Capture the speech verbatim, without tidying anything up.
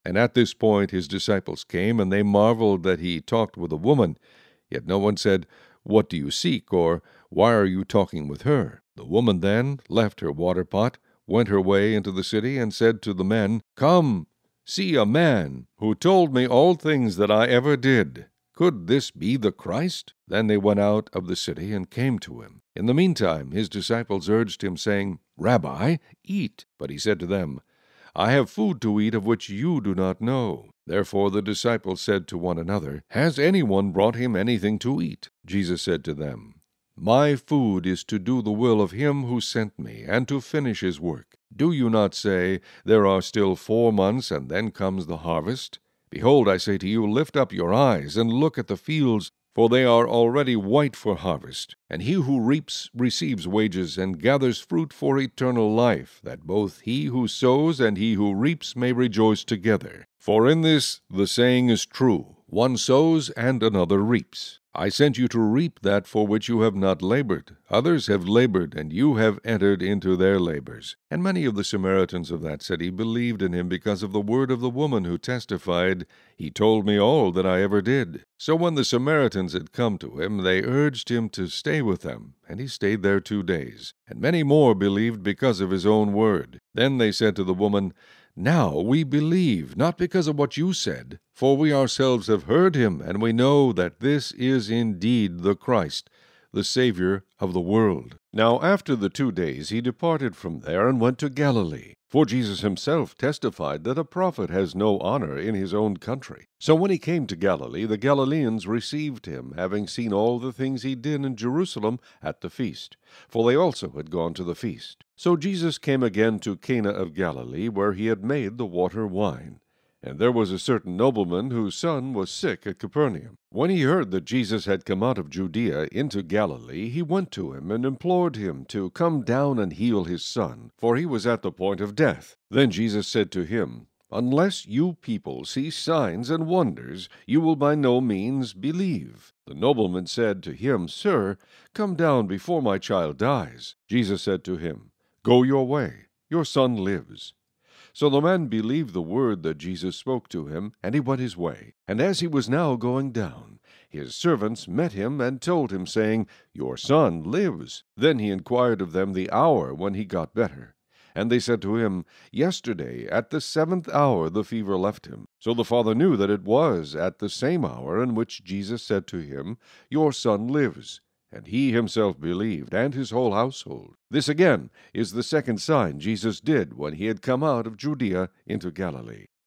And at this point his disciples came, and they marveled that he talked with a woman. Yet no one said, "What do you seek?" or "Why are you talking with her?" The woman then left her water pot, went her way into the city, and said to the men, "Come, see a man who told me all things that I ever did. Could this be the Christ?" Then they went out of the city and came to him. In the meantime his disciples urged him, saying, "Rabbi, eat." But he said to them, "I have food to eat of which you do not know." Therefore the disciples said to one another, "Has anyone brought him anything to eat?" Jesus said to them, "My food is to do the will of him who sent me, and to finish his work. Do you not say, 'There are still four months, and then comes the harvest'? Behold, I say to you, lift up your eyes, and look at the fields, for they are already white for harvest. And he who reaps receives wages, and gathers fruit for eternal life, that both he who sows and he who reaps may rejoice together. For in this the saying is true, one sows and another reaps. I sent you to reap that for which you have not labored. Others have labored, and you have entered into their labors." And many of the Samaritans of that city believed in him because of the word of the woman who testified, "He told me all that I ever did." So when the Samaritans had come to him, they urged him to stay with them, and he stayed there two days. And many more believed because of his own word. Then they said to the woman, "Now we believe, not because of what you said, for we ourselves have heard him, and we know that this is indeed the Christ, the Savior of the world." Now after the two days he departed from there and went to Galilee. For Jesus himself testified that a prophet has no honor in his own country. So when he came to Galilee, the Galileans received him, having seen all the things he did in Jerusalem at the feast, for they also had gone to the feast. So Jesus came again to Cana of Galilee, where he had made the water wine. And there was a certain nobleman whose son was sick at Capernaum. When he heard that Jesus had come out of Judea into Galilee, he went to him and implored him to come down and heal his son, for he was at the point of death. Then Jesus said to him, "Unless you people see signs and wonders, you will by no means believe." The nobleman said to him, "Sir, come down before my child dies." Jesus said to him, "Go your way, your son lives." So the man believed the word that Jesus spoke to him, and he went his way. And as he was now going down, his servants met him and told him, saying, "Your son lives." Then he inquired of them the hour when he got better. And they said to him, "Yesterday at the seventh hour the fever left him." So the father knew that it was at the same hour in which Jesus said to him, "Your son lives." And he himself believed, and his whole household. This again is the second sign Jesus did when he had come out of Judea into Galilee.